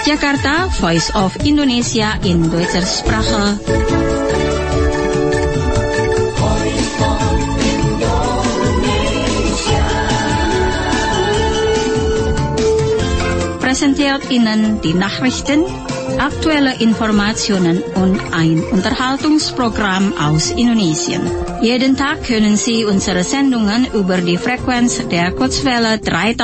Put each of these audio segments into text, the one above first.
Jakarta, Voice of Indonesia in Deutscher Sprache. Präsentiert Ihnen die Nachrichten, aktuelle Informationen und ein Unterhaltungsprogramm aus Indonesien. Jeden Tag können Sie unsere Sendungen über die Frequenz der Kurzwelle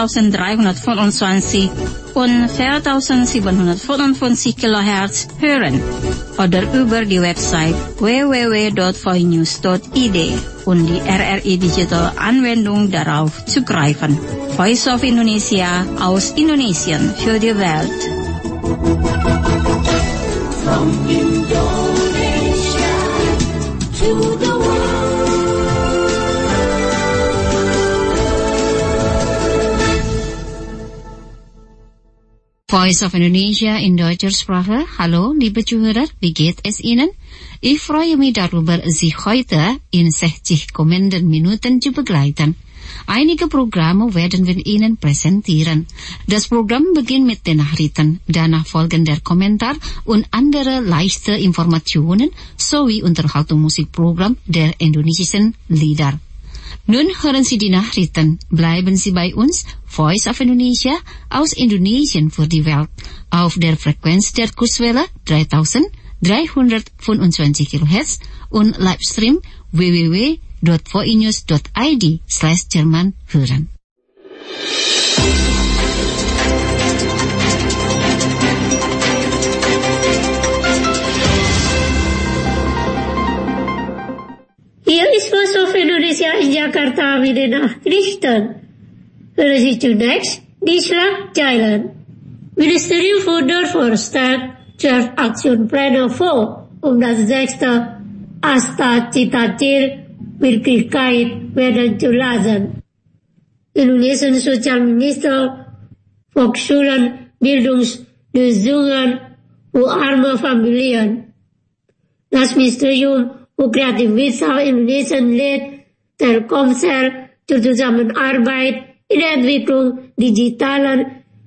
3325 und 4755 kHz hören oder über die Website www.voinews.id und die RRI Digital Anwendung darauf zugreifen. Voice of Indonesia aus Indonesien für die Welt. From Indonesia to the world. Voice of Indonesia in deutscher Sprache. Hallo, liebe Zuhörer, wie geht es Ihnen? Ich freue mich darüber, Sie heute in 60 kommenden Minuten zu begleiten. Einige Programme werden wir Ihnen präsentieren. Das Programm beginnt mit den Nachrichten, danach folgen der Kommentar und andere leichte Informationen sowie Unterhaltungsmusikprogramm der indonesischen Lieder. Nun hören Sie die Nachrichten. Bleiben Sie bei uns, Voice of Indonesia aus Indonesien für die Welt, auf der Frequenz der Kurzwelle 3325 kHz und Livestream www.voinews.id/Jerman hören. Hier ist Voice of Indonesia in Jakarta mit den Nachrichten. Hören Sie zunächst die Schlagzeilen. Ministerium für Dörfer schärft Aktionspläne vor, das 6. Asta-Cita-Ziel Wirklichkeit werden zu lassen. Indonesian Sozialminister Volksschulen, Bildungslösungen für arme Familien. Das Ministerium für Kreativwirtschaft Indonesien lädt Telkomsel zur Zusammenarbeit in der Entwicklung digitalen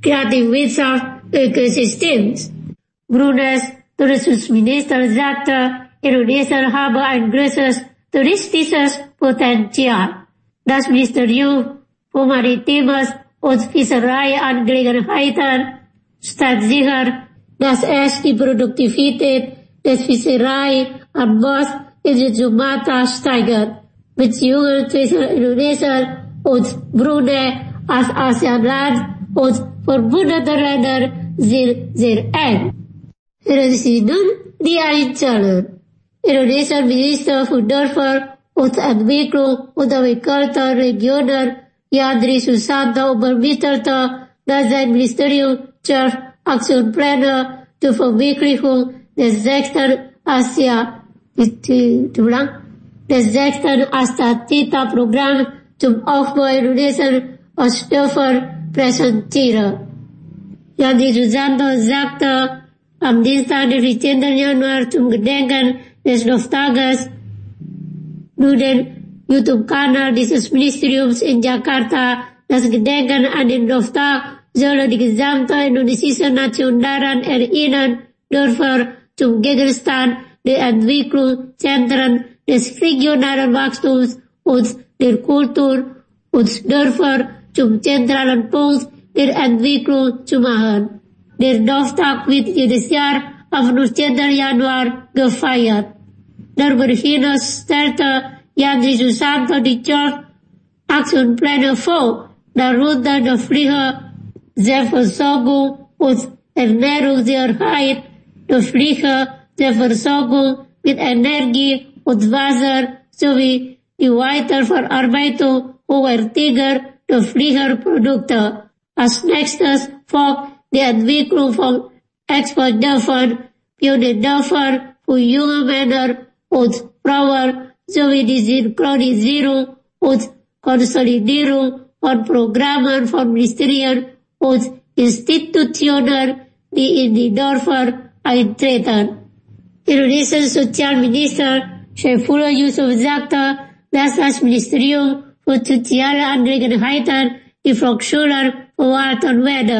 Kreativwirtschaft-Ökosystems. Bruneis Tourismusminister sagte, Indonesien habe ein größeres touristisches Potenzial. Das Ministerium für Maritimes und Fischereiangelegenheiten stellt sicher, dass es die Produktivität des Fischereianbaus in Sumatra steigert. Beziehungen zwischen Indonesien und Brunei als ASEAN-Land und verbündete Länder sind sehr eng. Hören Sie nun die Einzelnen. Indonesian Minister für Dörfer und Entwicklung unterwickelter Regionen Yandri Susanto übermittelte, dass sein Ministerium 12 Aktionspläne zur Verwirklichung des 6. Asta-Cita-Programm zum Aufbau Indonesian als Dörfer präsentierte. Yandri Susanto sagte am Dienstag, den 14. Januar zum Gedenken des Dorftages durch den YouTube-Kanal dieses Ministeriums in Jakarta. Das Gedenken an den Dorftag soll die gesamte indonesische Nation daran erinnern, Dörfer zum Gegenstand der Entwicklung, Zentren des regionalen Wachstums und der Kultur und Dörfer zum zentralen Punkt der Entwicklung zu machen. Der Dorftag wird jedes Jahr am 19. Januar gefeiert. Darüber hinaus stellte Yandri Susanto die 12 Aktionspläne vor, darunter die Pflicht, Selbstversorgung und Ernährungssicherheit, die Pflicht der Versorgung mit Energie und Wasser sowie die Weiterverarbeitung hochwertiger Pflichtprodukte. Als nächstes folgt die Entwicklung von Exportdörfern, Pionierdörfern für junge Männer und Frauen sowie die Synchronisierung und Konsolidierung von Programmen von Ministerien und Institutionen, die in die Dörfer eintreten. Indonesiens Sozialminister Saifullah Yusuf sagte, dass das Ministerium für soziale Angelegenheiten die Volksschulen verwalten werde.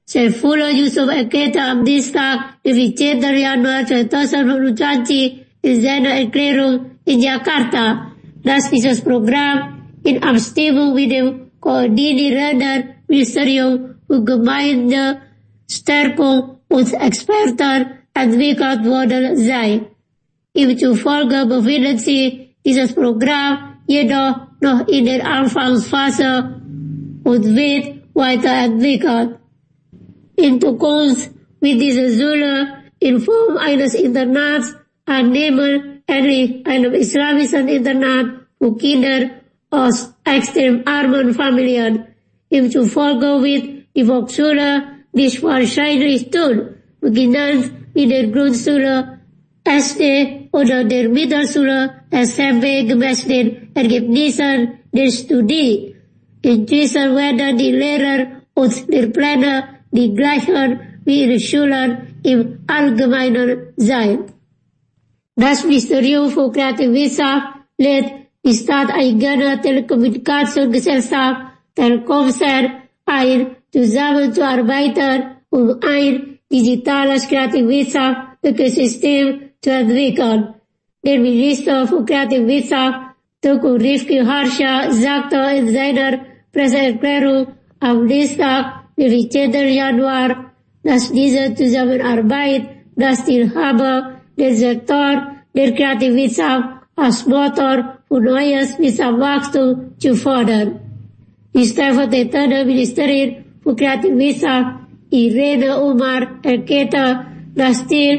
Saifullah Yusuf Aketa am Dienstag, den 14. Januar 2025 in seiner Erklärung in Jakarta, dass dieses Programm in Abstimmung mit dem koordinierenden Ministerium für Gemeindestärkung und Experten entwickelt worden sei. Ihm zufolge befindet sich dieses Programm jedoch noch in der Anfangsphase und wird weiterentwickelt. In Zukunft wird diese Säule in Form eines Internats annehmen, ähnlich einem islamischen Internat für Kinder aus extrem armen Familien. Ihm zufolge wird die Volksschule dies wahrscheinlich tun, beginnend mit der Grundschule, SD oder der Mittelschule, SMP gemäß den Ergebnissen der Studie. Inzwischen werden die Lehrer und Lehrpläne die gleichen wie in Schulen im Allgemeinen sein. Das Ministerium für Kreativwissenschaft lädt die staateigene Telekommunikationsgesellschaft Telkomsel ein, zusammenzuarbeiten, um ein digitales Kreativwissenschaft-Ökosystem zu entwickeln. Der Minister für Kreativwissenschaft, Teuku Rifki Harsha, sagte in seiner Presseerklärung am Dienstag, den 14. Januar, dass diese Zusammenarbeit das Ziel habe, den Sektor der Kreativwissenschaft als Motor für neues Wissenschaftswachstum zu fördern. Die stellvertretende Ministerin für Kreativwissenschaft, Irene Umar, erklärte, das Ziel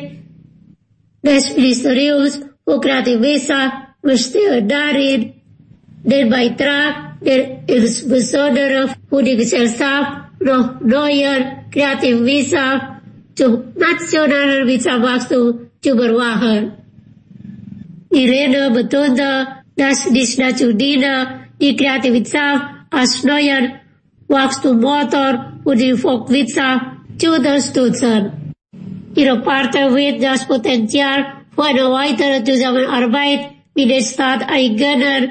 des Ministeriums für Kreativwissenschaft bestehe darin, den Beitrag, der insbesondere für die Gesellschaft noch neuer Kreativwissenschaft zum nationalen Wissenschaftswachstum zu bewahren. Irene betonte, dass dies dazu diene, die Kreativwissenschaft als neuen Wachstumsmotor für die Volkswirtschaft zu unterstützen. Ihre Partei wird das Potenzial für eine weitere Zusammenarbeit mit der staateigenen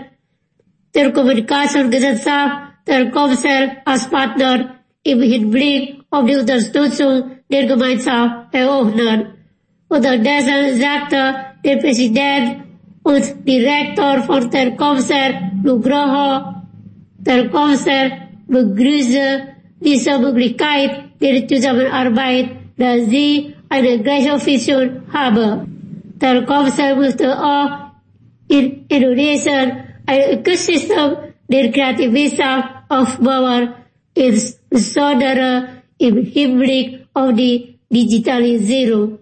Telekommunikationsgesellschaft Telkomsel als Partner im Hinblick auf die Unterstützung der Gemeinschaft eröffnen. Unterdessen sagte der Präsident und Direktor von Telkomsel, Nugroho, Telkomsel begrüße diese Möglichkeit der Zusammenarbeit, da sie eine gleiche Vision habe. Telkomsel möchte auch in Indonesien ein Ökosystem der Kreativwissenschaft aufbauen, insbesondere im Hinblick auf die Digitalisierung.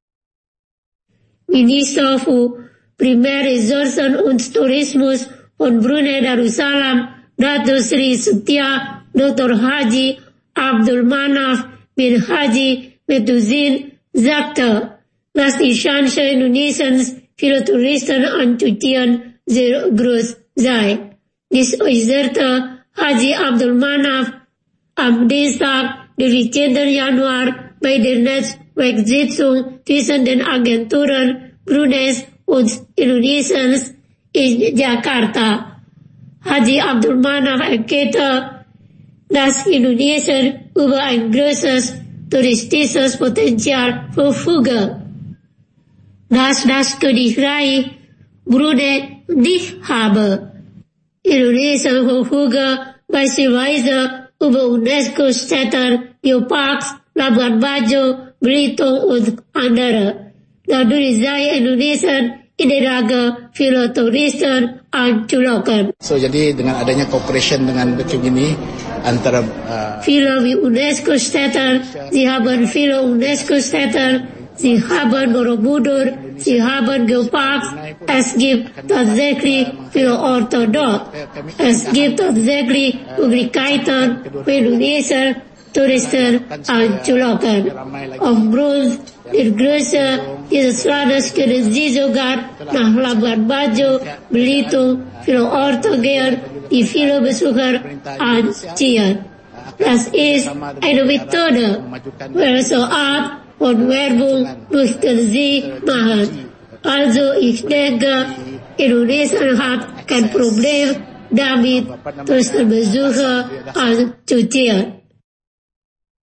Minister für Primärressourcen und Tourismus von Brunei Darussalam, Dato Sri Setia Dr. Haji Abdul Manaf bin Haji Metuzin sagte, dass die Chance Indonesiens viele Touristen anzutieren sehr groß sei. Dies äußerte Haji Abdul Manaf am Dienstag, den 14. Januar, bei der Netzwerksitzung zwischen den Agenturen Bruneis und Indonesiens in Jakarta. Haji Abdul Manaf erklärte, dass Indonesien über ein großes touristisches Potenzial verfüge, das das Königreich Brunei nicht habe. Indonesien verfüge beispielsweise über UNESCO-Städte, Geoparks, Labuan Bajo, Belitung und andere. Dadurch sei Indonesien in der Lage, viele Touristen anzulocken. So jadi dengan adanya cooperation dengan BKIM ini antara viele wie UNESCO-Städte, sie haben viele UNESCO-Städte, sie haben Borobudur, sie haben Geoparks, es gibt tatsächlich viele Orte dort. Es gibt tatsächlich Möglichkeiten für Indonesien, Touristen anzulocken. Aufgrund der Größe dieses Landes können sie sogar nach Labuan Bajo, Belitung, viele Orte gehen, die viele Besucher anziehen. Das ist eine Methode, welche Art von Werbung möchten sie machen. Also ich denke, Indonesien hat kein Problem damit, Touristenbesucher anzuziehen.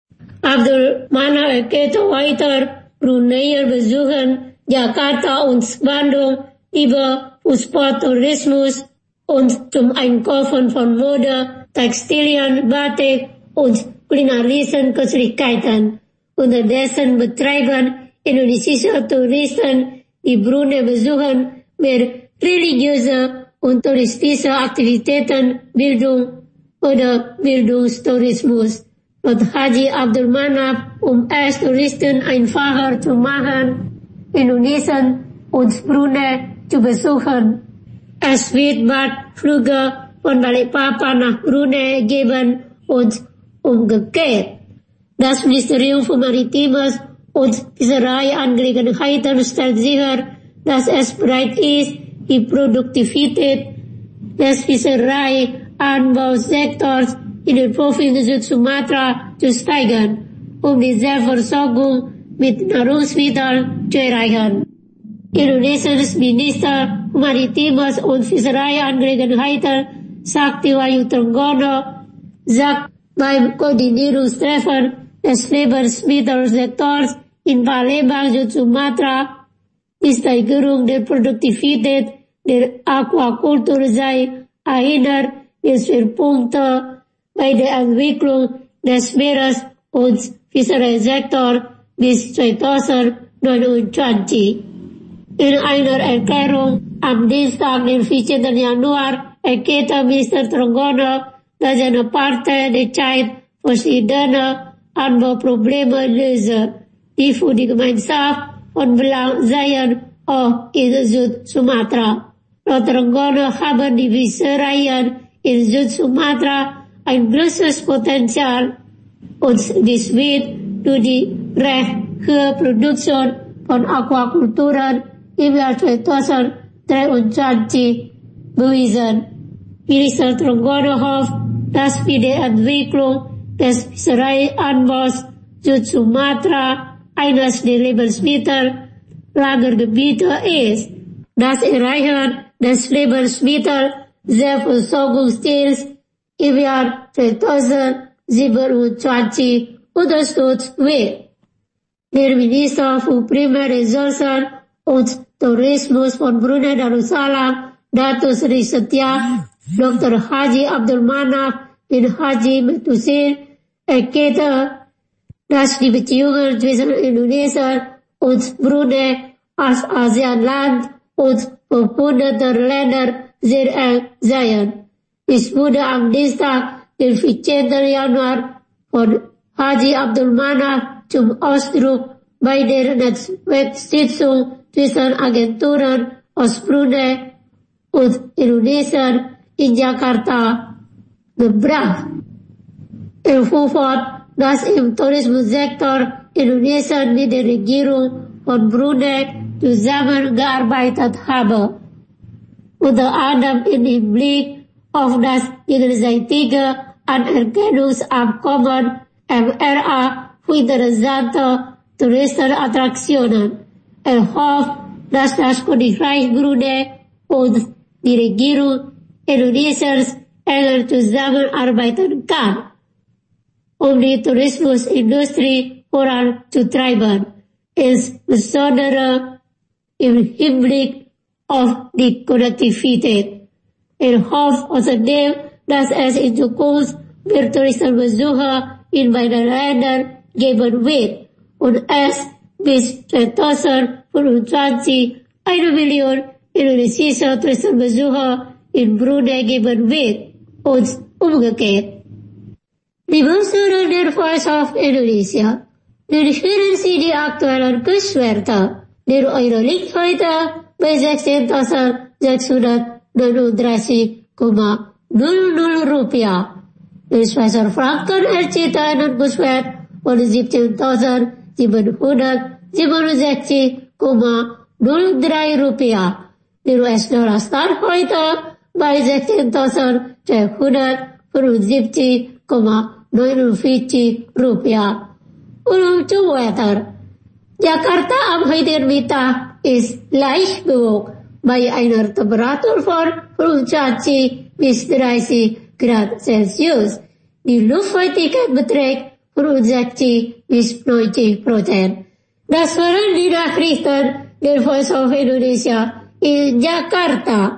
Abdul Manaf erklärte weiter, Bruneier besuchen Jakarta und Bandung über Fußballtourismus und zum Einkaufen von Mode, Textilien, Batik und kulinarischen Köstlichkeiten. Unterdessen betreiben indonesische Touristen, die Brunei besuchen, mehr religiöse und touristische Aktivitäten, Bildung oder Bildungstourismus. Laut Haji Abdul Manaf, es Touristen einfacher zu machen, Indonesien und Brunei zu besuchen. Es wird bald Flüge von Balikpapan nach Brunei geben und umgekehrt. Das Ministerium für Maritimes und Fischereiangelegenheiten stellt sicher, dass es bereit ist, die Produktivität des Fischereianbausektors in der Provinz Süd-Sumatra zu steigern, die Selbstversorgung mit Nahrungsmitteln zu erreichen. Indonesiens Minister Maritimes und Fischereiangelegenheiten Sakti Wahyu Trenggono sagt beim Koordinierungstreffen des Lebensmittelsektors in Palembang, Süd-Sumatra, die Steigerung der Produktivität der Aquakultur sei einer der Schwerpunkte bei der Entwicklung des Meeres- und Fischereisektors bis 2029. In einer Erklärung am Dienstag, den 14. Januar, erklärte Minister Trenggono, dass seine Partei derzeit verschiedene Anbauprobleme löse, die für die Gemeinschaft von Belang seien, auch in Süd-Sumatra. Laut Trenggono haben die Fischereien in Süd-Sumatra ein großes Potenzial und dies wird durch die recht hohe Produktion von Aquakulturen im Jahr 2023 bewiesen. Minister Trenggono hofft, dass mit der Entwicklung des Fischereianbaus Süd-Sumatra eines der Lebensmittellagergebiete ist. Das Erreichen des Lebensmittel-Selbstversorgungsziels im Jahr 2027 unterstützt wird. Der Minister für Primärressourcen und Tourismus von Brunei Darussalam, Datuk Seri Setia Dr. Haji Abdul Manaf bin Haji Metusin erklärte, dass die Beziehungen zwischen Indonesien und Brunei als ASEAN-Land und verbündeter Länder sehr eng seien. Dies wurde am Dienstag, den 14. Januar, von Haji Abdul Manaf zum Ausdruck bei der Netzwerksitzung zwischen Agenturen aus Brunei und Indonesien in Jakarta gebracht. Er fuhr fort, dass im Tourismussektor Indonesien mit der Regierung von Brunei zusammengearbeitet habe, unter anderem im Hinblick auf das gegenseitige Anerkennungsabkommen MRA für interessante Touristenattraktionen. Er hofft, dass das Königreich Brunei und die Regierung Indonesiens enger zusammenarbeiten kann, die Tourismusindustrie voranzutreiben, insbesondere im Hinblick auf die Konnektivität. Er hofft außerdem, dass es in Zukunft mehr Touristenbesucher in beiden Ländern geben wird und es bis 2025 1 Million indonesische Touristenbesucher in Brunei geben wird und umgekehrt. Liebe Zuhörer der Voice of Indonesia, hören Sie die aktuellen Kurswerte, der Euro liegt heute bei 16.639,00 Rupiah. Der Schweizer Franken erzielt einen Kurswert von 17.767,03 Rupiah. Der US-Dollar stand heute bei 16.275,49 Rupiah. Untuk Wetter. Jakarta am heutigen Mittag ist leicht bewölkt bei einer Temperatur von 25 bis 30 Grad Celsius. Die Luftfeuchtigkeit beträgt projectie is 90%. Dat is waarom die nachrichten der Voice of Indonesia in Jakarta.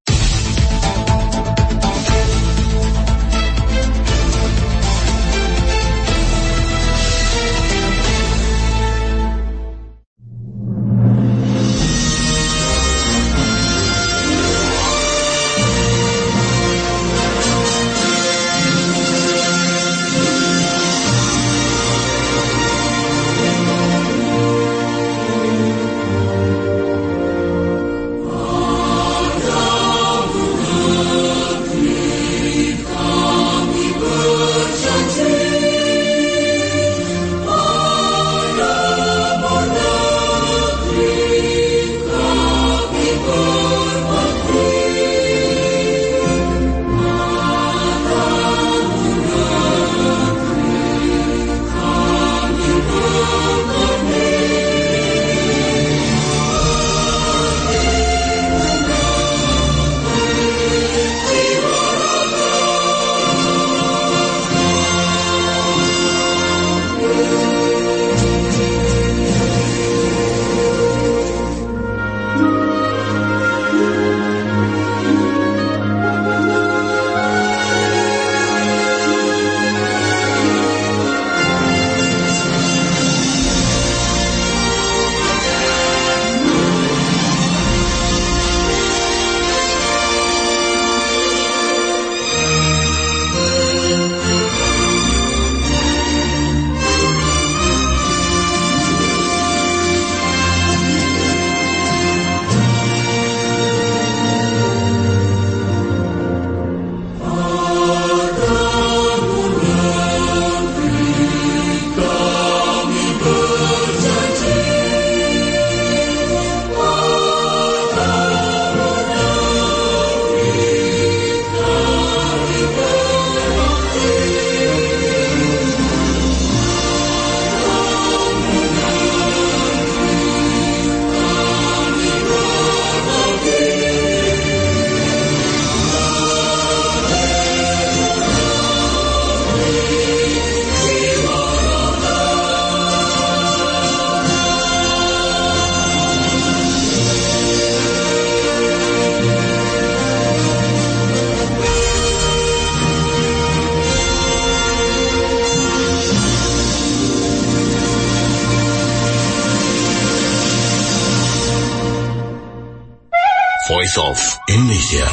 Voice of Indonesia.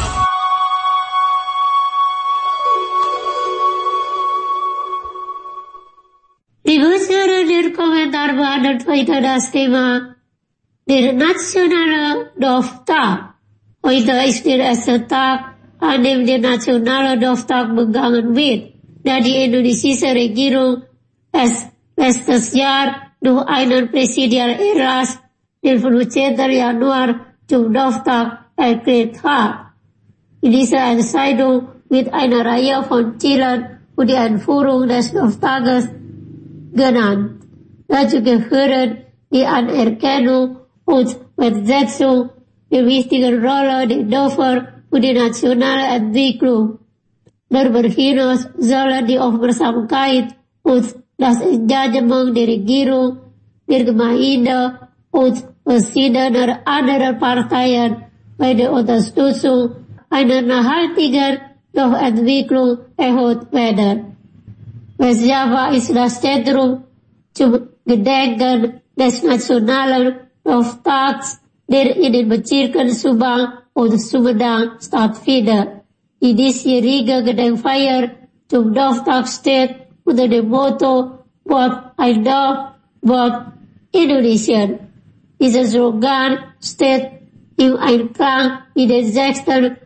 Die Bundesregierung der Kommentaar behandelt heute das Thema der nationale Dorftag. Heute ist der erste Tag, an dem der nationale Dorftag begangen wird, da die indonesische Regierung es letztes Jahr durch einen Präsidialerlass den 15. Januar zum Dorftag erklärt hat. In dieser Entscheidung wird eine Reihe von Zielen für die Einführung des Dorftages genannt. Dazu gehören die Anerkennung und Wertschätzung der wichtigen Rolle der Dörfer für die nationale Entwicklung. Darüber hinaus sollen die Aufmerksamkeit und das Engagement der Regierung, der Gemeinde und verschiedener anderer Parteien bei der Unterstützung einer nachhaltigen Dorfentwicklung erhöht werden. West Java ist das Zentrum zum Gedenken des nationalen Dorftags, der in den Bezirken Subang und Sumedang stattfindet. Die diesjährige Gedenkfeier zum Dorftag steht unter dem Motto Wort ein Dorf, Wort Indonesien. Dieser Slogan steht im Einklang mit der 6.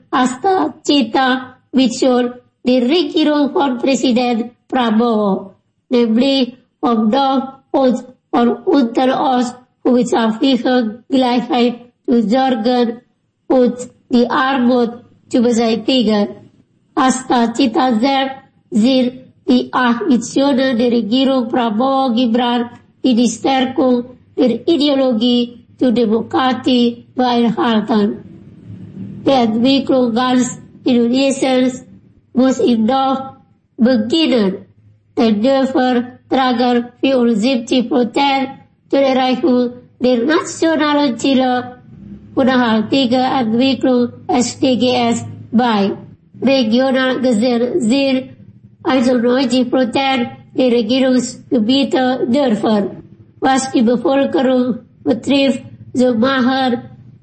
Cita-Mission der Regierung von Präsident Prabowo, nämlich vom Dorf und von unter uns für wirtschaftliche Gleichheit zu sorgen und die Armut zu beseitigen. Cita selbst sind die 8 Missionen der Regierung Prabowo-Gibran, die die Stärkung der Ideologie zur Demokratie beinhalten. Die Entwicklung ganz Indonesiens muss im Dorf beginnen. Den Dörfern trager 74% zur Erreichung der nationalen Ziele unerhaltlicher Entwicklung SDGs bei. Regional gesehen sind 91% der Regierungsgebiete Dörfer. Was die Bevölkerung betrifft, so machen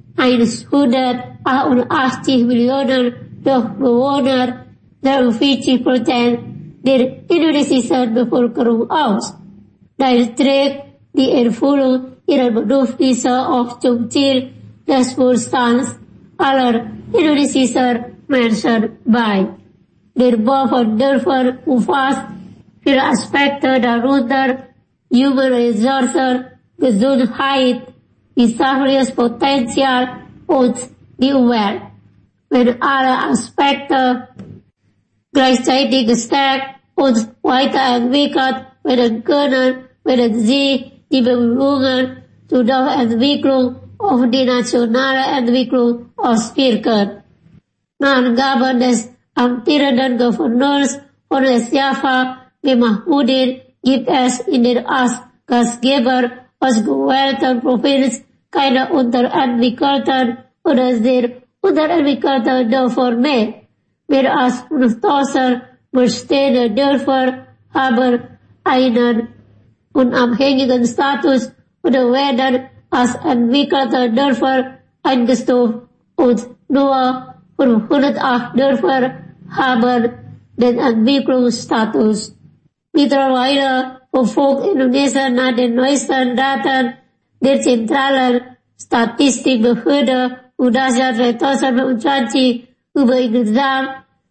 188 Millionen Bewohner 43% der indonesischen Bevölkerung aus. Daher trägt die Erfüllung ihrer Bedürfnisse auch zum Ziel des Wohlstands aller indonesischer Menschen bei. Der Bau von Dörfern umfasst viele Aspekte, darunter Human Resources, Gesundheit, wirtschaftliches Potenzial und die Umwelt. Wenn alle Aspekte gleichzeitig gestärkt und weiterentwickelt werden können, werden sie die Bemühungen zur Entwicklung auf die nationale Entwicklung auswirken. Nach Angaben des amtierenden Gouverneurs von Java, Mahmudin, gibt es in der als Gastgeber ausgewählten Provinz keine unterentwickelten oder sehr unterentwickelten Dörfer mehr. Mehr als 5000 bestehende Dörfer haben einen unabhängigen Status oder werden als entwickelte Dörfer eingestuft und nur 508 Dörfer haben den Entwicklungsstatus. Mittlerweile verfügt Indonesien nach den neuesten Daten der zentralen Statistikbehörde UDASA 2025 über insgesamt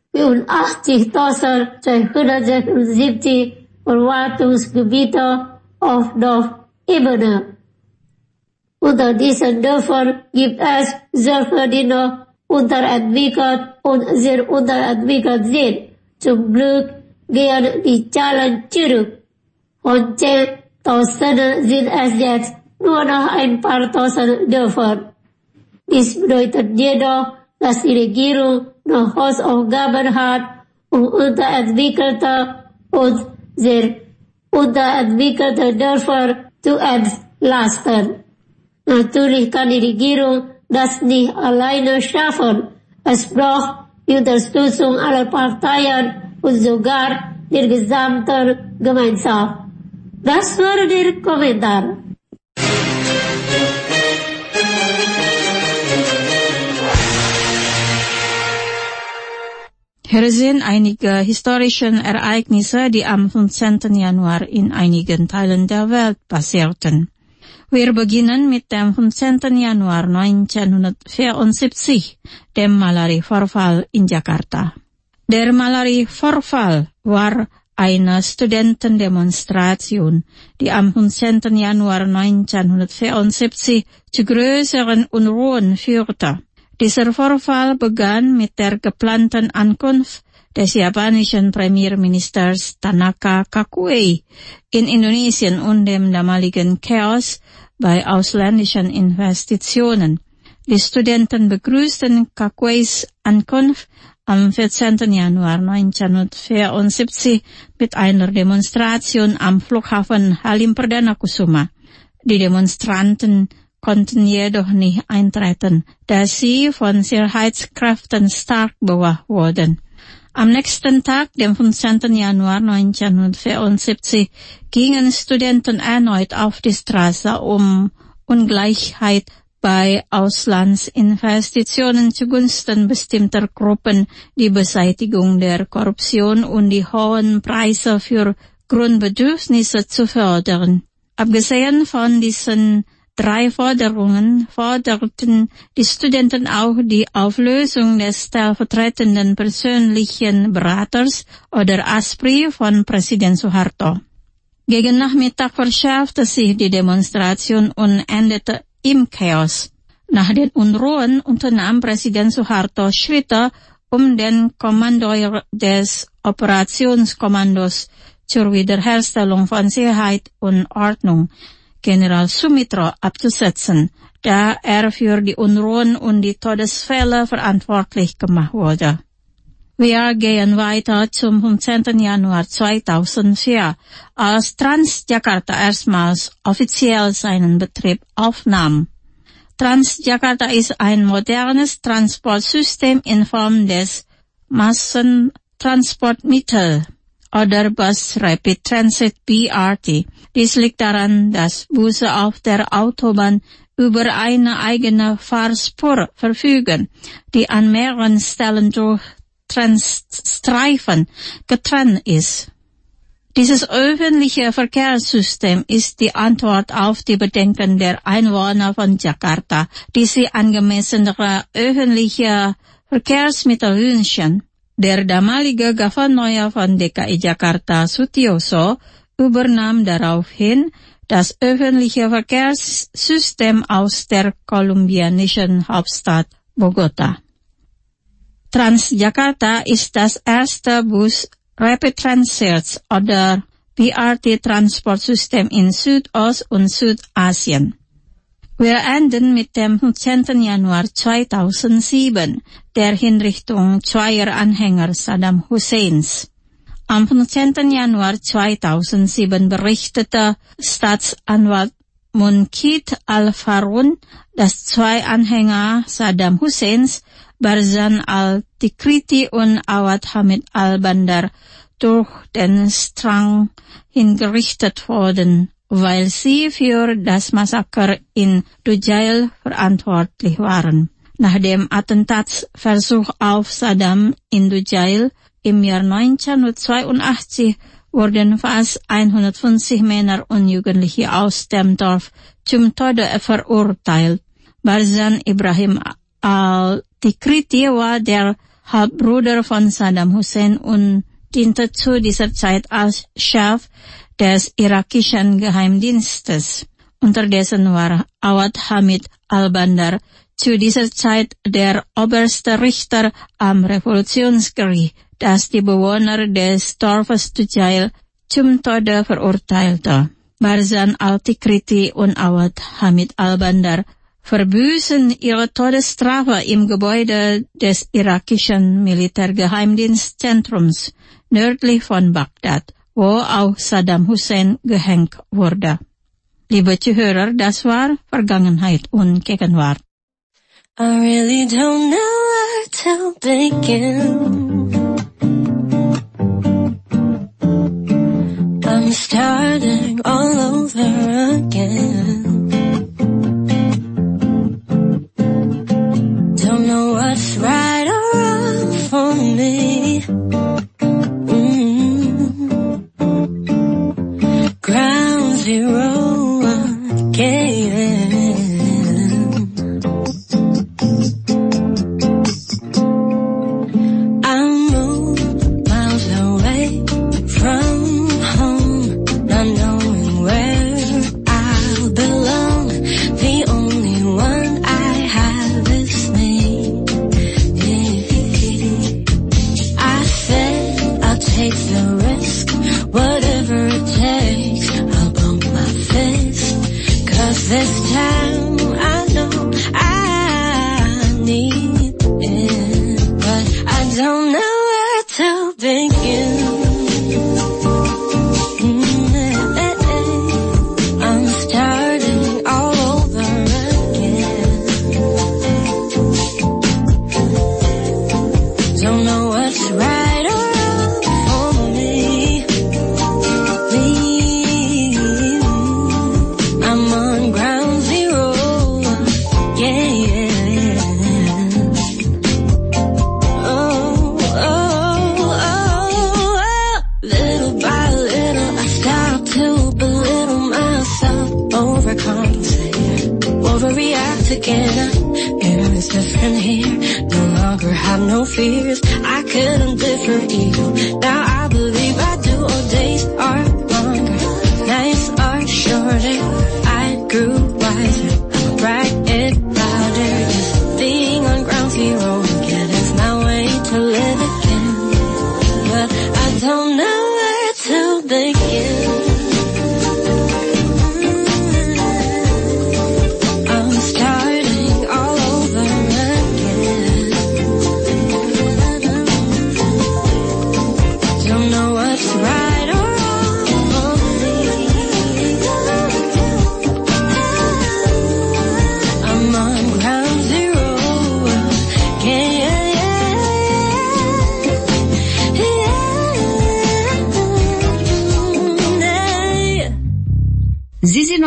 84.276 Verwaltungsgebiete auf Dorfebene. Unter diesen Dörfern gibt es solche, die noch unterentwickelt und sehr unterentwickelt sind. Zum Glück gehen die Zahlen zurück. Von 10.000 sind es jetzt nur noch ein paar tausend Dörfer. Dies bedeutet jedoch, dass die Regierung noch Hausaufgaben hat, um unterentwickelte und sehr unterentwickelte Dörfer zu entlasten. Natürlich kann die Regierung das nicht alleine schaffen. Es braucht die Unterstützung aller Parteien und sogar der gesamten Gemeinschaft. Das war der Kommentar. Hier sind einige historische Ereignisse, die am 15. Januar in einigen Teilen der Welt passierten. Wir beginnen mit dem 15. Januar 1974, dem Malaria-Vorfall in Jakarta. Der Malaria-Vorfall war eine Studentendemonstration, die am 15. Januar 1974 zu größeren Unruhen führte. Dieser Vorfall begann mit der geplanten Ankunft des japanischen Premierministers Tanaka Kakuei in Indonesien und dem damaligen Chaos bei ausländischen Investitionen. Die Studenten begrüßten Kakueis Ankunft am 14. Januar 1974 mit einer Demonstration am Flughafen Halim Perdana Kusuma. Die Demonstranten konnten jedoch nicht eintreten, da sie von Sicherheitskräften stark bewacht wurden. Am nächsten Tag, dem 15. Januar 1974, gingen Studenten erneut auf die Straße, um Ungleichheit bei Auslandsinvestitionen zugunsten bestimmter Gruppen, die Beseitigung der Korruption und die hohen Preise für Grundbedürfnisse zu fördern. Abgesehen von diesen 3 Forderungen forderten die Studenten auch die Auflösung des stellvertretenden persönlichen Beraters oder ASPRI von Präsident Suharto. Gegen Nachmittag verschärfte sich die Demonstration und endete im Chaos. Nach den Unruhen unternahm Präsident Suharto Schritte, um den Kommandeur des Operationskommandos zur Wiederherstellung von Sicherheit und Ordnung, General Sumitro, abzusetzen, da er für die Unruhen und die Todesfälle verantwortlich gemacht wurde. Wir gehen weiter zum 15. Januar 2004, als Transjakarta erstmals offiziell seinen Betrieb aufnahm. Transjakarta ist ein modernes Transportsystem in Form des Massentransportmittel oder Bus Rapid Transit BRT. Dies liegt daran, dass Busse auf der Autobahn über eine eigene Fahrspur verfügen, die an mehreren Stellen durch Streifen getrennt ist. Dieses öffentliche Verkehrssystem ist die Antwort auf die Bedenken der Einwohner von Jakarta, die sich angemessenere öffentliche Verkehrsmittel wünschen. Der damalige Gouverneur von DKI Jakarta, Sutioso, übernahm daraufhin das öffentliche Verkehrssystem aus der kolumbianischen Hauptstadt Bogota. Transjakarta ist das erste Bus Rapid Transit oder BRT-Transportsystem in Südost- und Südasien. Wir enden mit dem 15. Januar 2007, der Hinrichtung zweier Anhänger Saddam Husseins. Am 15. Januar 2007 berichtete Staatsanwalt Munkit Al-Farun, dass zwei Anhänger Saddam Husseins, Barzan al-Tikriti und Awad Hamid al-Bandar, durch den Strang hingerichtet wurden, weil sie für das Massaker in Dujail verantwortlich waren. Nach dem Attentatsversuch auf Saddam in Dujail im Jahr 1982 wurden fast 150 Männer und Jugendliche aus dem Dorf zum Tode verurteilt. Barzan Ibrahim al-Tikriti war der Halbbruder von Saddam Hussein und diente zu dieser Zeit als Chef des irakischen Geheimdienstes. Unterdessen war Awad Hamid al-Bandar zu dieser Zeit der oberste Richter am Revolutionsgericht, das die Bewohner des Dorfes Dujail zum Tode verurteilte. Barzan al-Tikriti und Awad Hamid al-Bandar verbüßen ihre Todesstrafe im Gebäude des irakischen Militärgeheimdienstzentrums nördlich von Bagdad, wo auch Saddam Hussein gehängt wurde. Liebe Zuhörer, das war Vergangenheit und Gegenwart. I really don't know where to begin. I'm starting all over again. Don't know what's right or wrong for me. Ground zero again. I moved miles away from home, not knowing where I belong. The only one I have is me. I said I'll take the risk, whatever it takes. I'll bump my fist, 'cause this time I know I need it, but I don't know where to begin. I'm starting all over again. Don't know what's right or wrong for me. I'm on ground zero, yeah. Oh, oh, oh. Little by little I start to belittle myself, overcompensate, overreact again. It's different here, no longer have no fears. I couldn't differ either. Now I believe I do. All days are longer, nights are shorter. I grew wiser, I'ma brag it louder. Yes, being on ground zero again is my way to live again. But I don't know where to begin. I'm starting all over again.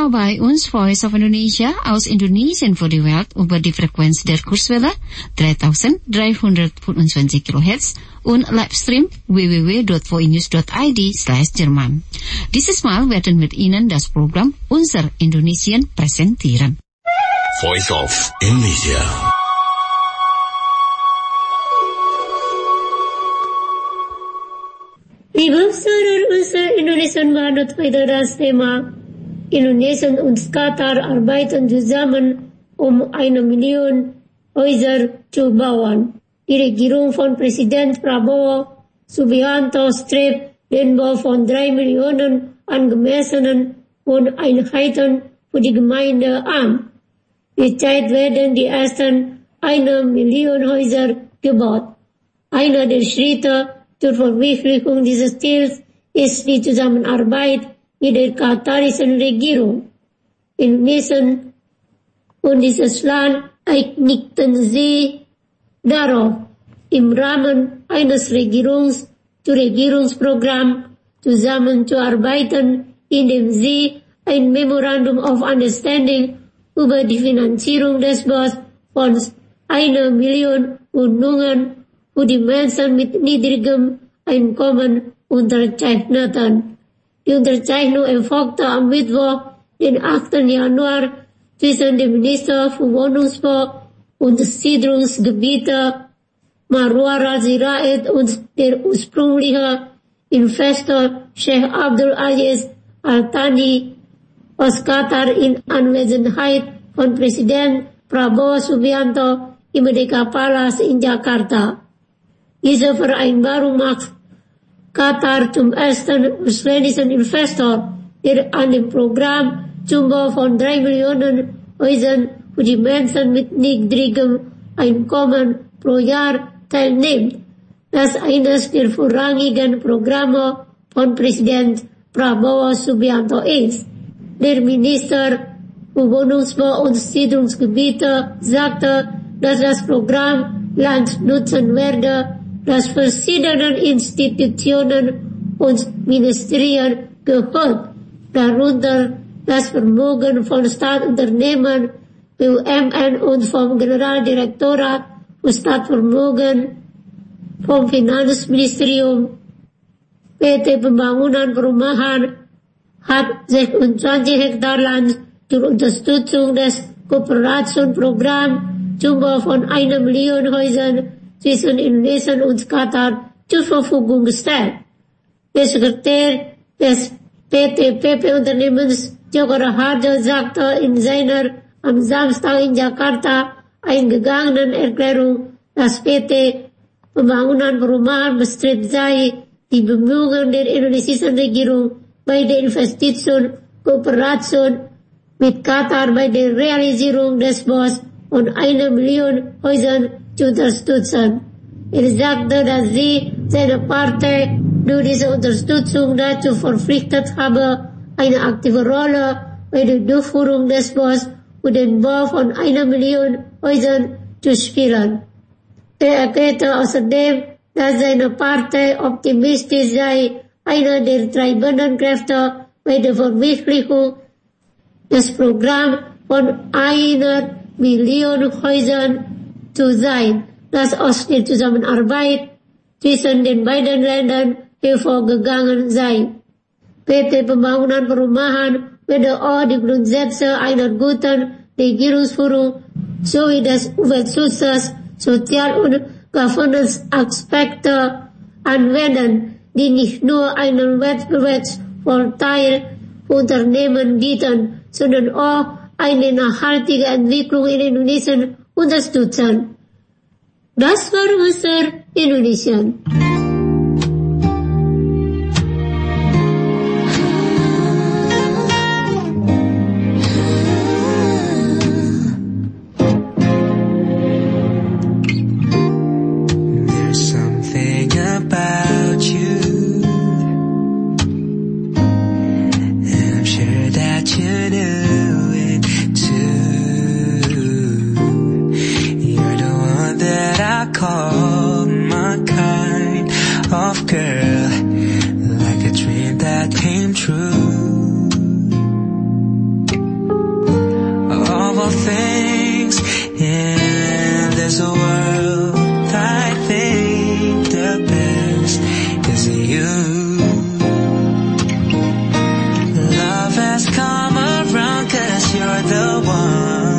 nou bij ons Voice of Indonesia aus Indonesien voor de wereld über die Frequenz der Kurzwelle 3325 kHz und Livestream www.voinews.id/Jerman. Dieses Mal werden wir Ihnen das Programm Unser Indonesien präsentieren. Voice of Indonesia. Liebe Zuhörer unserer Indonesien wartet heute das Thema Indonesien und Katar arbeiten zusammen, um 1 Million Häuser zu bauen. Die Regierung von Präsident Prabowo Subianto strebt den Bau von 3 Millionen angemessenen Wohneinheiten für die Gemeinde an. Derzeit werden die ersten 1 Million Häuser gebaut. Einer der Schritte zur Verwirklichung dieses Ziels ist die Zusammenarbeit mit der katarischen Regierung. Indonesien und dieses Land einigten sich darauf, im Rahmen eines Regierungsprogramms zusammenzuarbeiten, indem sie ein Memorandum of Understanding über die Finanzierung des Baus von 1 Million Wohnungen für die Menschen mit niedrigem Einkommen unterzeichneten. Die Unterzeichnung erfolgte am Mittwoch, den 8. Januar, zwischen dem Minister für Wohnungsbau und Siedlungsgebiete Marwar Al-Ziraid und der ursprüngliche Investor Sheikh Abdul Aziz Al-Thani aus Katar in Anwesenheit von Präsident Prabowo Subianto im Merdeka Palace in Jakarta. Diese Vereinbarung macht Katar zum ersten ausländischen Investor, der an dem Programm zum Bau von 3 Millionen Häusern für die Menschen mit niedrigem Einkommen pro Jahr teilnimmt, das eines der vorrangigen Programme von Präsident Prabowo Subianto ist. Der Minister für Wohnungsbau und Siedlungsgebiete sagte, dass das Programm Land nutzen werde, das verschiedenen Institutionen und Ministerien gehört, darunter das Vermögen von Staatsunternehmen, BUMN und vom Generaldirektorat für Staatsvermögen, vom Finanzministerium. PT Pembangunan Perumahan hat 26 Hektar Land zur Unterstützung des Kooperationsprogramms zum Bau von 1 Million Häusern zwischen Indonesien und Katar zur Verfügung gestellt. Der Sekretär des PT-PP-Unternehmens Joko Raharjo sagte in seiner am Samstag in Jakarta eingegangenen Erklärung, dass PT Pembangunan Perumahan bestrebt sei, die Bemühungen der indonesischen Regierung bei der Investition Kooperation mit Katar bei der Realisierung des Baus von 1 Million Häusern zu unterstützen. Er sagte, dass sie seine Partei durch diese Unterstützung dazu verpflichtet habe, eine aktive Rolle bei der Durchführung des Baus und den Bau von 1 Million Häusern zu spielen. Er erklärte außerdem, dass seine Partei optimistisch sei, einer der treibenden Kräfte bei der Verwirklichung des Programms von 1 Million Häusern zu sein, das aus der Zusammenarbeit zwischen den beiden Ländern hervorgegangen sei. PT Pembangunan Perumahan werde auch die Grundsätze einer guten Regierungsführung sowie des Umweltschutzes, Sozial- und Governance-Aspekte anwenden, die nicht nur einen Wettbewerbsvorteil für Unternehmen bieten, sondern auch eine nachhaltige Entwicklung in Indonesien unterstützen. Das war unser Indonesien. Call my kind. all things in this world, I think the best is you. Love has come around 'cause you're the one.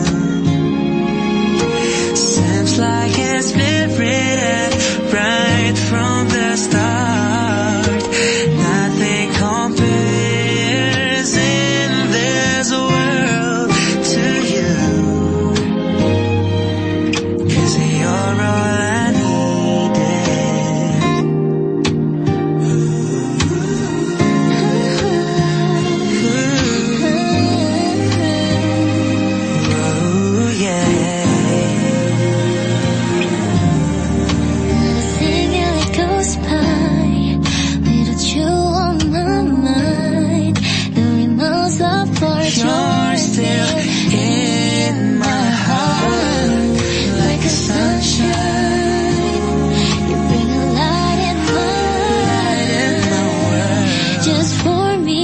Seems like it's been written right from the start. Nothing compares in this world to you. 'Cause you're all I needed. Ooh, yeah. You're still in my heart, like a sunshine. You bring a light in my world, just for me.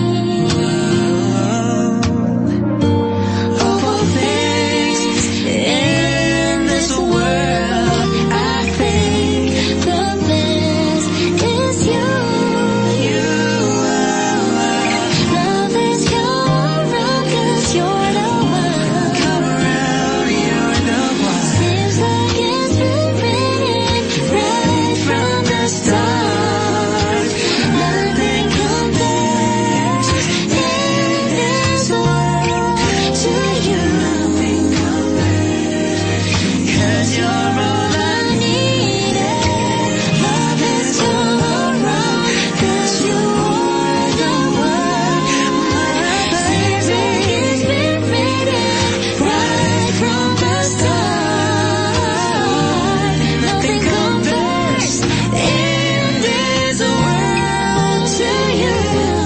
Of all things in this world, I think the best is you. Love is come around 'cause you're the one. Come around, you're the one. Seems like it's been written right from the start. Nothing compares in this world to you. 'Cause you're all I Needed. Love has come around 'cause you're the one. Seems like it's been written right from the start. Nothing compares in this world to you.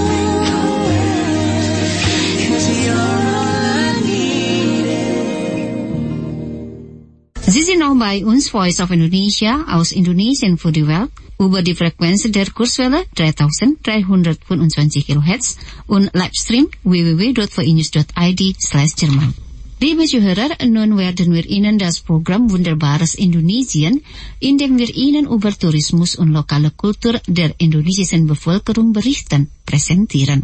'Cause you're all I needed. Sie sind noch bei uns, Voice of Indonesia, aus Indonesien für die Welt, über die Frequenz der Kurzwelle 3325 kHz und Livestream www.voinews.id/Jerman. Liebe Zuhörer, nun werden wir Ihnen das Programm Wunderbares Indonesien, in dem wir Ihnen über Tourismus und lokale Kultur der indonesischen Bevölkerung berichten, präsentieren.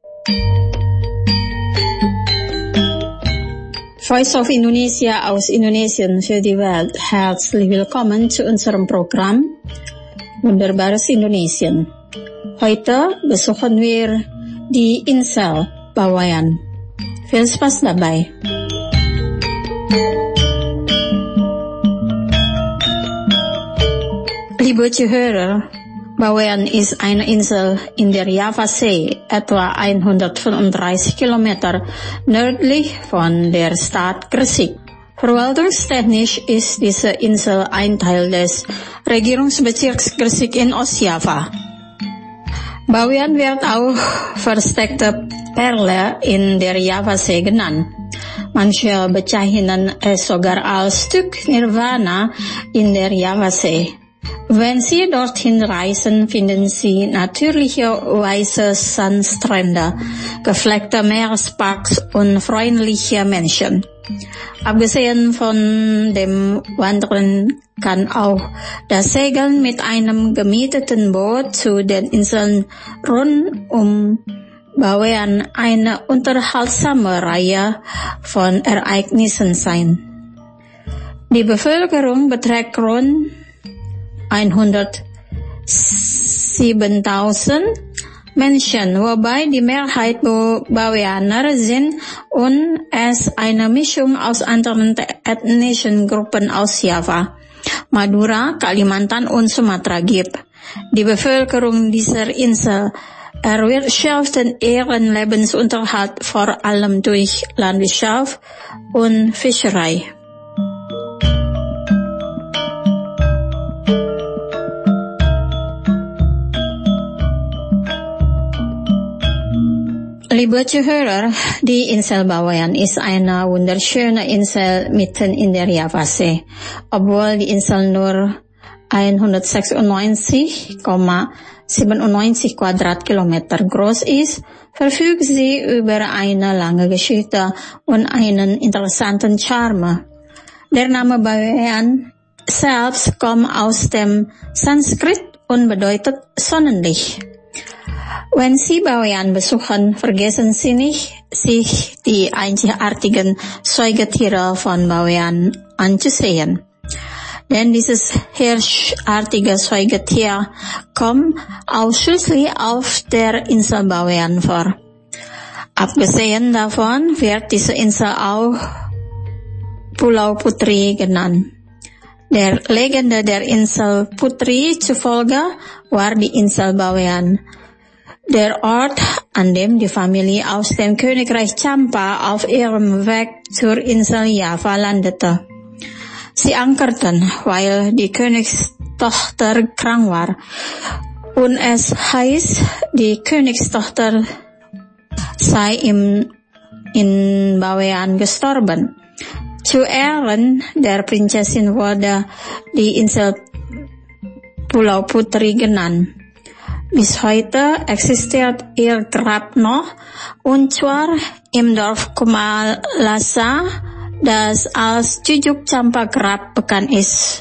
Voice of Indonesia aus Indonesien für die Welt. Herzlich willkommen zu unserem Programm Wunderbares Indonesien. Heute besuchen wir die Insel Bawean. Viel Spaß dabei. Liebe Zuhörer, Bawean ist eine Insel in der Javasee, etwa 135 Kilometer nördlich von der Stadt Gresik. Verwaltungstechnisch ist diese Insel ein Teil des Regierungsbezirks Gresik in Ostjava. Bawean wird auch versteckte Perle in der Javasee genannt. Manche bezeichnen es sogar als Stück Nirvana in der Javasee. Wenn Sie dorthin reisen, finden Sie natürliche weiße Sandstrände, gefleckte Meeresparks und freundliche Menschen. Abgesehen von dem Wandern kann auch das Segeln mit einem gemieteten Boot zu den Inseln rund um Bawean eine unterhaltsame Reihe von Ereignissen sein. Die Bevölkerung beträgt rund 107.000 Menschen, wobei die Mehrheit Baweaner sind und es eine Mischung aus anderen ethnischen Gruppen aus Java, Madura, Kalimantan und Sumatra gibt. Die Bevölkerung dieser Insel erwirtschaftet ihren Lebensunterhalt vor allem durch Landwirtschaft und Fischerei. Liebe Zuhörer, die Insel Bawean ist eine wunderschöne Insel mitten in der Javasee. Obwohl die Insel nur 196,97 Quadratkilometer groß ist, verfügt sie über eine lange Geschichte und einen interessanten Charme. Der Name Bawean selbst kommt aus dem Sanskrit und bedeutet Sonnenlicht. Wenn Sie Bawean besuchen, vergessen Sie nicht, sich die einzigartigen Säugetiere von Bawean anzusehen. Denn dieses hirschartige Säugetier kommt ausschließlich auf der Insel Bawean vor. Abgesehen davon wird diese Insel auch Pulau Putri genannt. Der Legende der Insel Putri zufolge war die Insel Bawean der Ort, an dem die Familie aus dem Königreich Champa auf ihrem Weg zur Insel Java landete. Sie ankerten, weil die Königstochter krank war. Und es heißt, die Königstochter sei in Bawean gestorben. Zu Ehren der Prinzessin wurde die Insel Pulau Putri genannt. Bis heute existiert ihr Grab noch, und zwar im Dorf Kumalasa, das als Cucuk Champa Grab bekannt ist.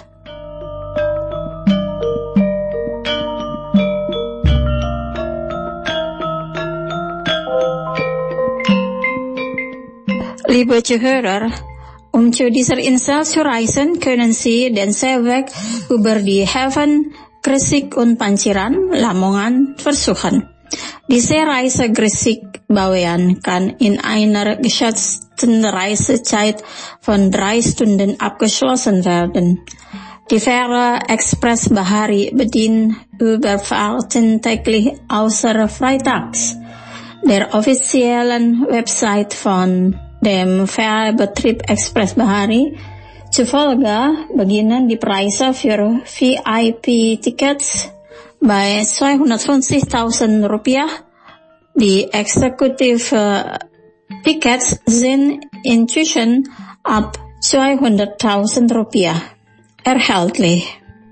Liebe Zuhörer, um zu dieser Insel zu reisen, können Sie den Seeweg über die Häfen Gresik und Panciran, Lamongan versuchen. Diese Reise Gresik-Bawean kann in einer geschätzten Reisezeit von 3 Stunden abgeschlossen werden. Die Fähre Express Bahari bedient Überfahrten täglich außer freitags. Der offiziellen Website von dem Fährbetrieb Express Bahari zufolge beginnen die Preise für VIP-Tickets bei 250.000 Rupiah. Die Executive-Tickets sind inzwischen ab 200.000 Rupiah erhältlich.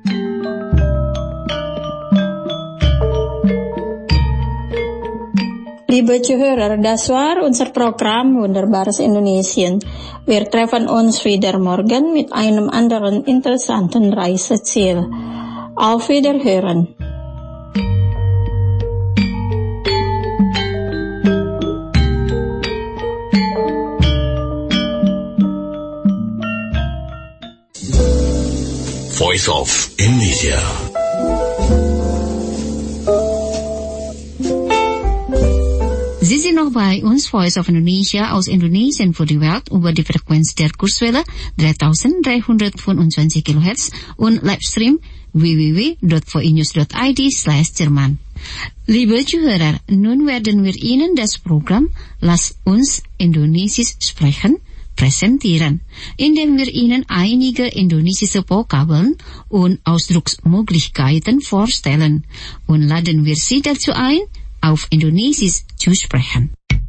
Liebe Zuhörer, das war unser Programm Wunderbares Indonesien. Wir treffen uns wieder morgen mit einem anderen interessanten Reiseziel. Auf Wiederhören. Voice of Indonesia. Sie sind noch bei uns, Voice of Indonesia aus Indonesien für die Welt über die Frequenz der Kurzwelle 3325 kHz und Livestream www.voinews.id/Jerman. Liebe Zuhörer, nun werden wir Ihnen das Programm Lass uns Indonesisch sprechen präsentieren, indem wir Ihnen einige indonesische Vokabeln und Ausdrucksmöglichkeiten vorstellen, und laden wir Sie dazu ein, auf Indonesisch zu sprechen.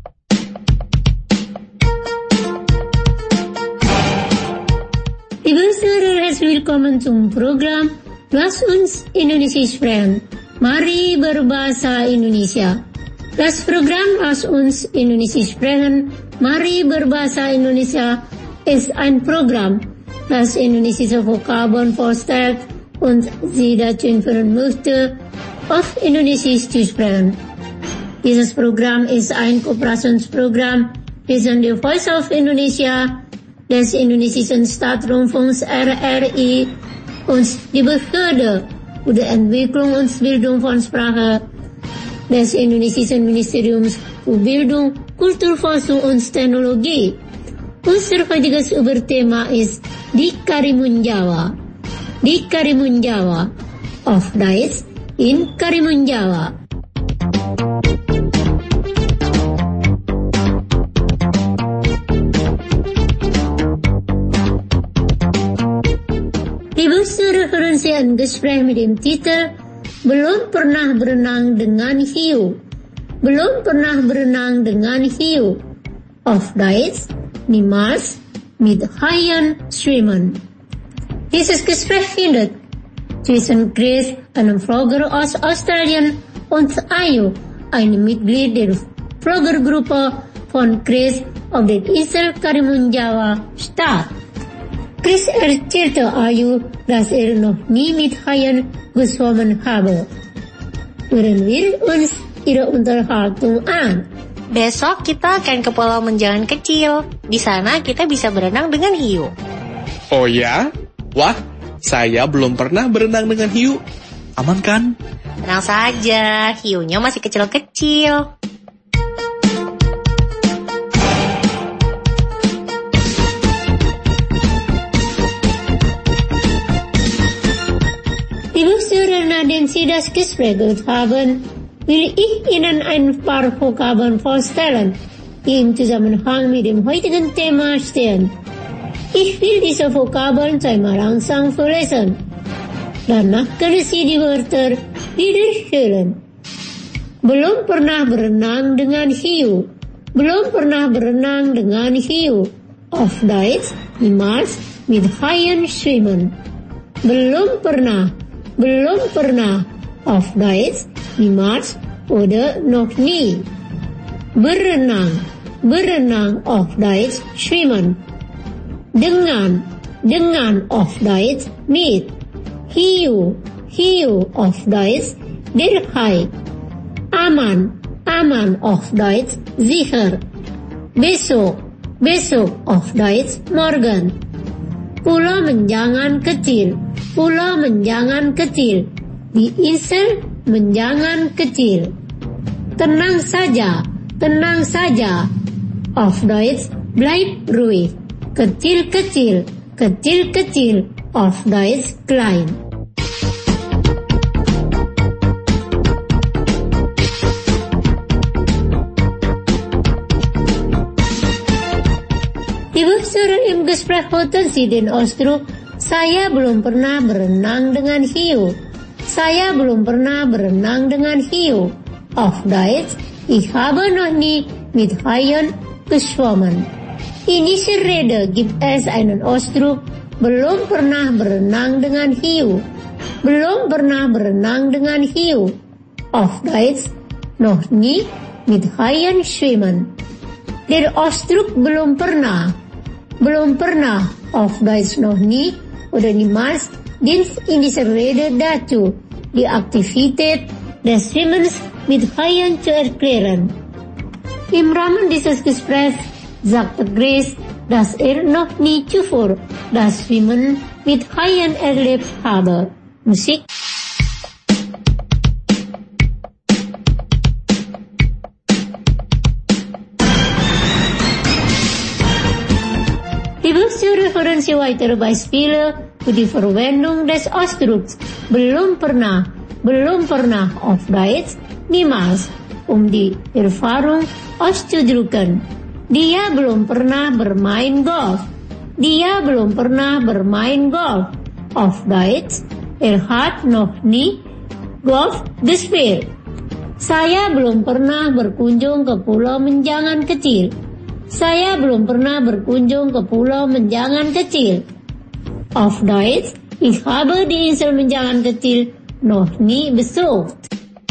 Liebe Hörer, herzlich willkommen zum Programm Lass uns Indonesisch sprechen. Mari berbahasa Indonesia. Das Programm Lass uns Indonesisch sprechen, Mari berbahasa Indonesia ist ein Programm, das indonesische Vokabeln vorstellt und Sie dazu informieren möchte, auf Indonesisch zu sprechen. Dieses Programm ist ein Kooperationsprogramm zwischen der Voice of Indonesia, des indonesischen Staatsrundfunks RRI und die Behörde für die Entwicklung und Bildung von Sprache des indonesischen Ministeriums für Bildung, Kulturforschung und Teknologie. Unser heutiges Überthema ist die Karimun Jawa. Die Karimun Jawa. Auf Deutsch in Karimun Jawa. Liebe Hörer, hören Sie ein Gespräch mit dem Titel Belum pernah berenang dengan hiu. Belum pernah berenang dengan hiu. Auf Deutsch, niemals mit Haien schwimmen. Dieses Gespräch findet Zwischen Chris, einem Flogger aus Australien, und Ayu, einem Mitglied der Floggergruppe von Chris auf der Insel Karimun Jawa, statt. Chris erzählte Ayu, dass noch nie mit Haien geschwommen habe. Hören wir uns ihre Unterhaltung an. Besok kita akan ke Pulau Menjangan Kecil. Di sana kita bisa berenang dengan hiu. Oh ya? Wah, saya belum pernah berenang dengan hiu. Aman kan? Tenang saja, hiunya masih kecil-kecil. Liebe Zuhörer, nachdem Sie das Gespräch gehört haben, will ich Ihnen ein paar Vokabeln vorstellen, die im Zusammenhang mit dem heutigen Thema stehen. Ich will diese Vokabeln zweimal langsam vorlesen. Danach können Sie die Wörter wiederholen. Belum pernah berenang dengan hiu. Belum pernah berenang dengan hiu. Auf Deutsch, niemals mit Haien schwimmen. Belum pernah. Belum pernah. Auf Deutsch, niemals oder noch nie. Berenang. Berenang auf Deutsch, schwimmen. Dengan. Dengan auf Deutsch, mit. Hiu. Hiu auf Deutsch, der Hai. Aman. Aman auf Deutsch, sicher. Besok. Besok auf Deutsch, morgen. Pulau Menjangan Kecil. Pulau Menjangan Kecil. Di Insel Menjangan Kecil. Tenang saja. Tenang saja. Auf Deutsch, bleib ruhig. Kecil-kecil. Kecil-kecil. Auf Deutsch, klein. Liebe Zuhörer, im Gespräch hatten Sie den Ausdruck, saya belum pernah berenang dengan hiu. Saya belum pernah berenang dengan hiu. Auf Deutsch, ich habe noch nie mit Haien geschwommen. In dieser Rede gibt es einen Ausdruck, belum pernah berenang dengan hiu. Belum pernah berenang dengan hiu. Auf Deutsch, noch nie mit Haien schwimmen. Der Ausdruck belum pernah auf Deutsch noch nie oder niemals dient in dieser Rede dazu, die Aktivität des Schwimmens mit Haien zu erklären. Im Rahmen dieses Gesprächs sagte Grace, dass noch nie zuvor das Schwimmen mit Haien erlebt habe. Musik. Liebe Zuhörer, hören Sie weiter Beispiele für die Verwendung des Ausdrucks belum pernah auf Deutsch, niemals, um die Erfahrung auszudrücken. Dia belum pernah bermain golf. Dia belum pernah bermain golf. Auf Deutsch, hat noch nie Golf gespielt. Saya belum pernah berkunjung ke Pulau Menjangan Kecil. Saya belum pernah berkunjung ke Pulau Menjangan Kecil. Auf Deutsch, ich habe die Insel Menjangan Kecil noch nie besucht.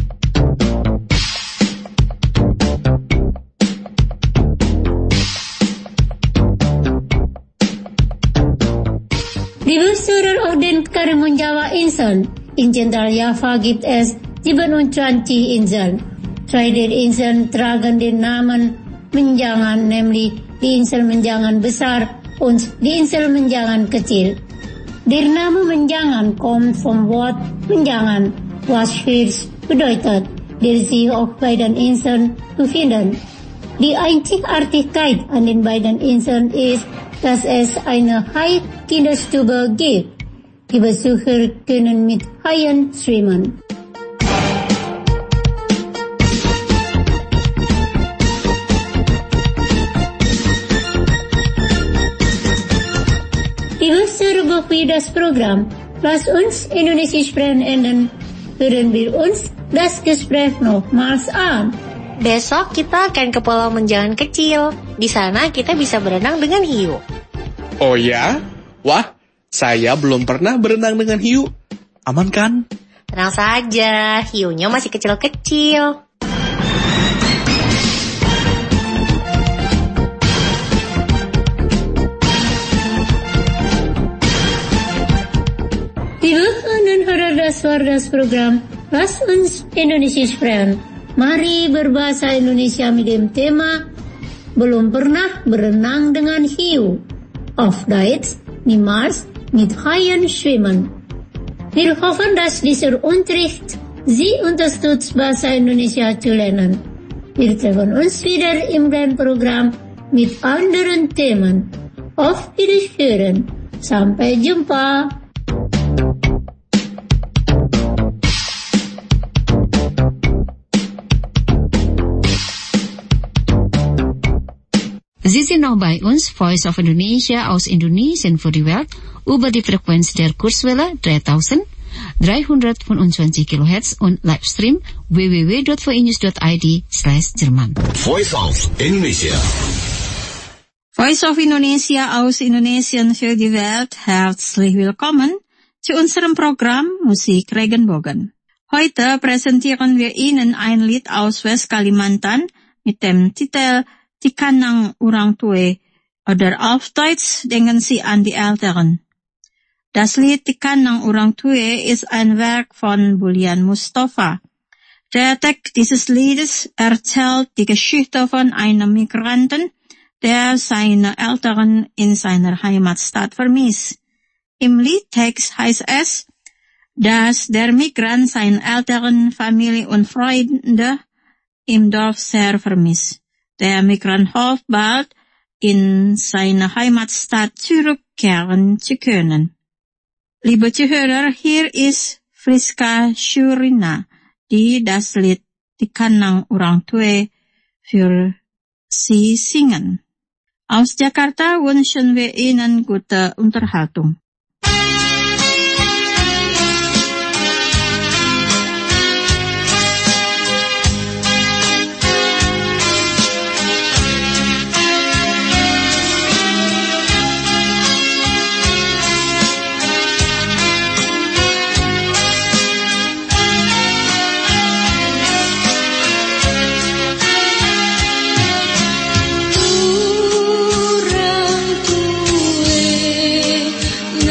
Liebe Zuhörer, auf den Karimun Jawa Inseln in Zentral-Java gibt es 27 Inseln. 3 der Inseln tragen den Namen Menjangan, nämlich die Insel Menjangan Besar und die Insel Menjangan Kecil. Der Name Menjangan kommt vom Wort Menjangan, was Hirsch bedeutet, der sich auf beiden Inseln befindet. Die Einzigartigkeit an den beiden Inseln ist, dass es eine Hai-Kinderstube gibt. Die Besucher können mit Haien schwimmen. Bevor wir das Programm Lass uns Indonesisch sprechen enden, hören wir uns das Gespräch nochmals an. Besok kita akan ke Pulau Menjangan Kecil. Di sana kita bisa berenang dengan hiu. Oh ya? Wah, saya belum pernah berenang dengan hiu. Aman kan? Tenang saja, hiunya masih kecil-kecil. Liebe und Hörer das war das Programm Lass uns Indonesisch sprechen. Mari berbahasa Indonesia mit dem Thema Belum pernah berenang dengan hiu. Auf Deutsch, niemals mit Haien schwimmen. Wir hoffen, dass dieser Unterricht Sie unterstützt, Bahasa Indonesia zu lernen. Wir treffen uns wieder im gleichen Programm mit anderen Themen. Auf Wiederhören. Sampai jumpa. Sie sind noch bei uns, Voice of Indonesia aus Indonesien für die Welt, über die Frequenz der Kurzwelle 3325 kHz und Livestream www.voinews.id/Jerman. Voice of Indonesia. Voice of Indonesia aus Indonesien für die Welt, herzlich willkommen zu unserem Programm Musik Regenbogen. Heute präsentieren wir Ihnen ein Lied aus West-Kalimantan mit dem Titel Tikanang Urang Tue oder auf Deutsch Denken Sie an die Älteren. Das Lied Tikanang Urang Tue ist ein Werk von Bulian Mustafa. Der Text dieses Liedes erzählt die Geschichte von einem Migranten, der seine Eltern in seiner Heimatstadt vermisst. Im Liedtext heißt es, dass der Migrant seine Eltern, Familie und Freunde im Dorf sehr vermisst. Der Migrant hofft bald, in seine Heimatstadt zurückkehren zu können. Liebe Zuhörer, hier ist Friska Shurina, die das Lied Tikanang Urang Tue für Sie singen. Aus Jakarta wünschen wir Ihnen gute Unterhaltung. Urang tue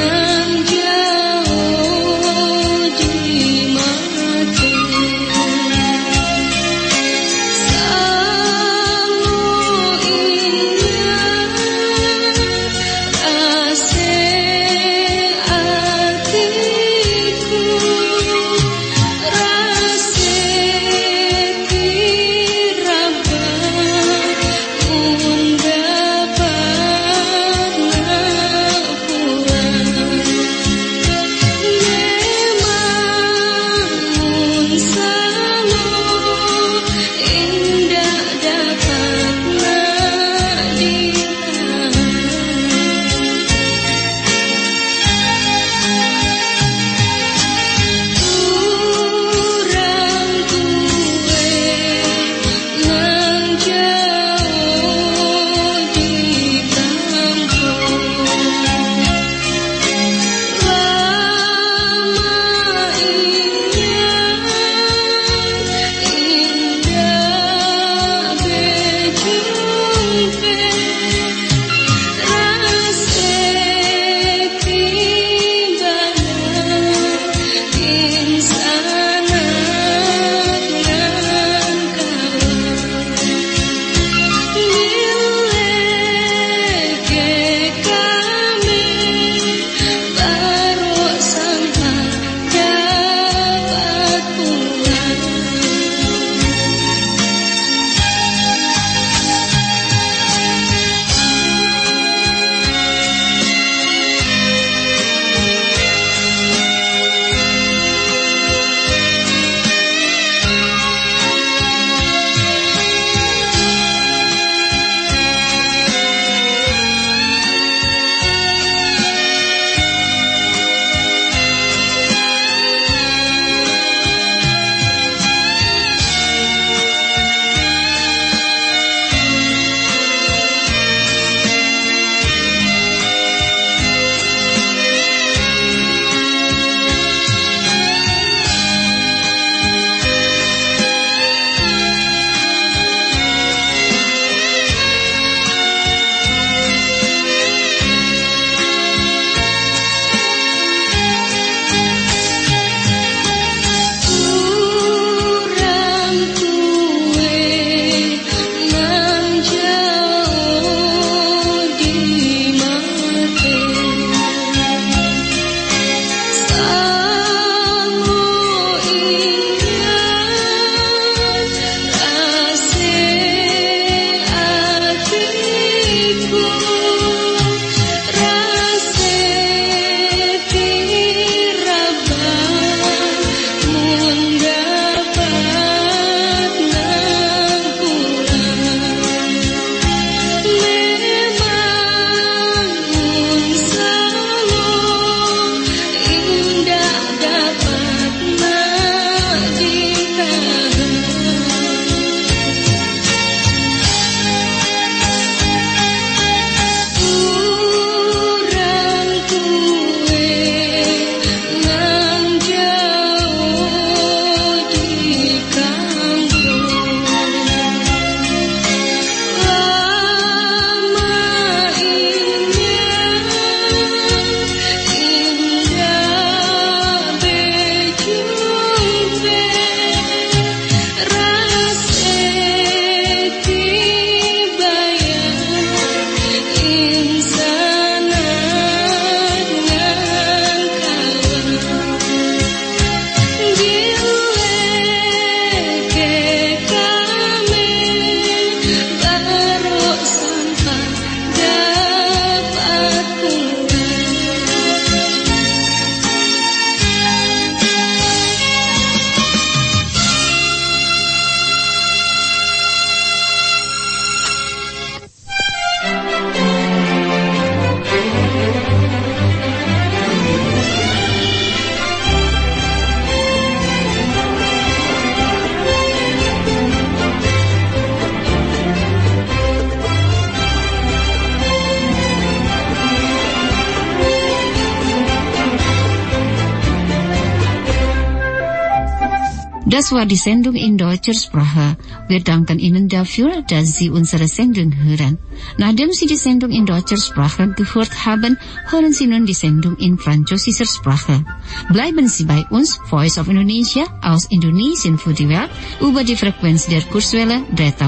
Das war die Sendung in deutscher Sprache. Wir danken Ihnen dafür, dass Sie unsere Sendung hören. Nachdem Sie die Sendung in deutscher Sprache gehört haben, hören Sie nun die Sendung in französischer Sprache. Bleiben Sie bei uns, Voice of Indonesia, aus Indonesien für die Welt, über die Frequenz der Kurzwelle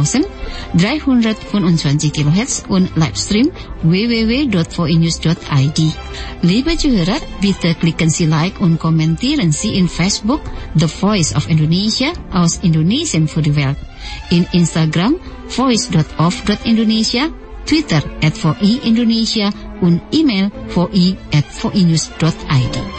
3325 kHz und Livestream www.voinews.id. Liebe Zuhörer, bitte klicken Sie Like und kommentieren Sie in Facebook The Voice of Indonesia aus Indonesien für die Welt. In Instagram voice.of.indonesia, Twitter @VI Indonesia und E-Mail voi@voinews.id.